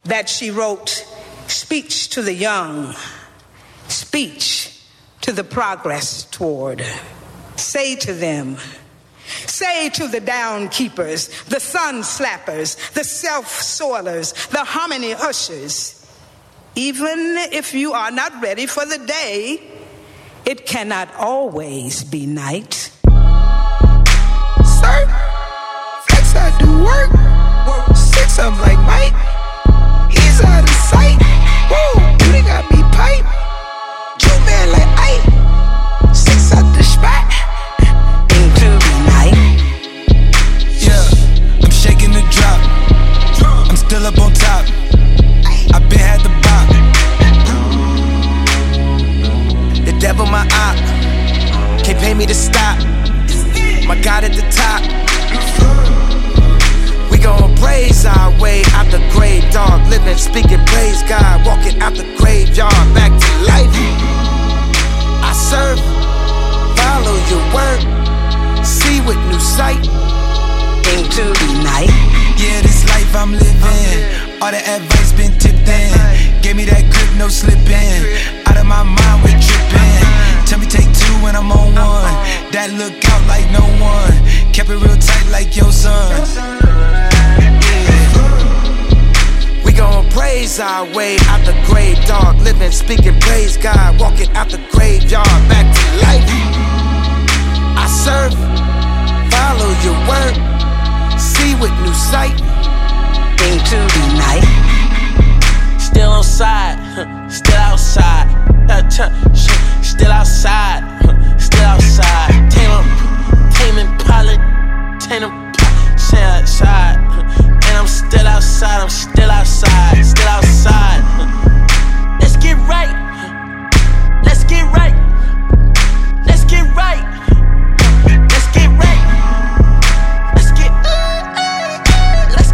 that she wrote, "Speech to the young, speech to the progress toward. Say to them, say to the down keepers, the sun slappers, the self-soilers, the harmony ushers, even if you are not ready for the day, it cannot always be night." Sir, flex I do work. 6 I'm like Mike. He's out of sight. Whoa, you done got me pipe. You man like Ike. 6 out the spot. Into the night. Yeah, I'm shaking the drop. I'm still up on top. I been had the bop. The devil my op. Can't pay me to stop. My God at the top. We gon' praise our way out the grave, dog. Living, speaking, praise God. Walking out the graveyard, back to life. I serve, follow your word. See with new sight. Into the night. Yeah, this life I'm living. All the advice been tipped in. Gave me that grip, no slipping. Out of my mind, we're tripping. Tell me take 2 when I'm on 1. That look out like no one. Kept it real tight like your son. We gon' praise our way out the grave, dog. Living, speaking, praise God. Walking out the graveyard, back to life. I serve, follow your word. See with new sight. Into the night. Still on side, still outside. Still outside, still outside. Tame Impala, stay outside. And I'm still outside, I'm still outside, still outside. Let's get right, let's get right, let's get right, let's get right, let's get right, let's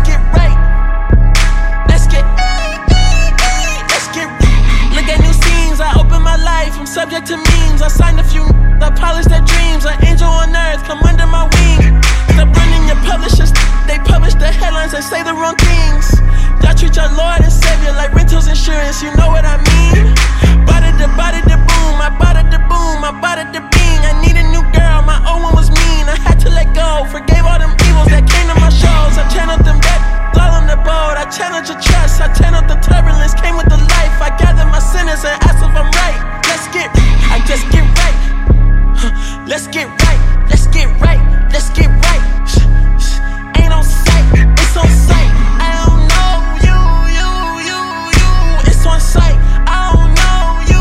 get look at new scenes, I open my life, I'm subject to memes, I signed a few, I polish their dreams, an angel on earth, come under my wing. Stop running your publishers, they publish the headlines and say the wrong things. Y'all treat your Lord and Savior like rentals insurance, you know what I mean? Bada da boom, I bada da boom, I bada da bing. I need a new girl, my old one was mean, I had to let go. Forgave all them evils that came to my shows. I channeled them back, all on the boat. I channeled your trust, I channeled the turbulence, came with the life. I gathered my sinners and asked if I'm right. Let's get, I just get right. Let's get right, let's get right, let's get right. Ain't on sight, it's on sight. I don't know you. It's on sight. I don't know you.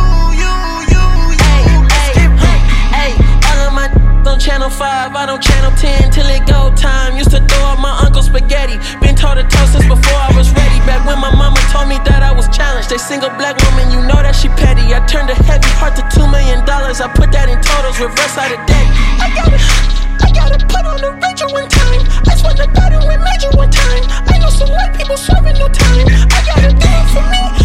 Let's get right. Ay, all of my on channel 5, I don't channel 10 till it go time. Used to throw up my uncle's spaghetti. Been toe to toe since before I was ready. Back when my mama told me that I was challenged. A single black woman, you know that she petty. I turned a heavy heart to $2 million. I put that in totals, reverse out of debt. I gotta put on the Rachel one time. I swear to God, it went major one time. I know some white people serving no time. I gotta do it for me.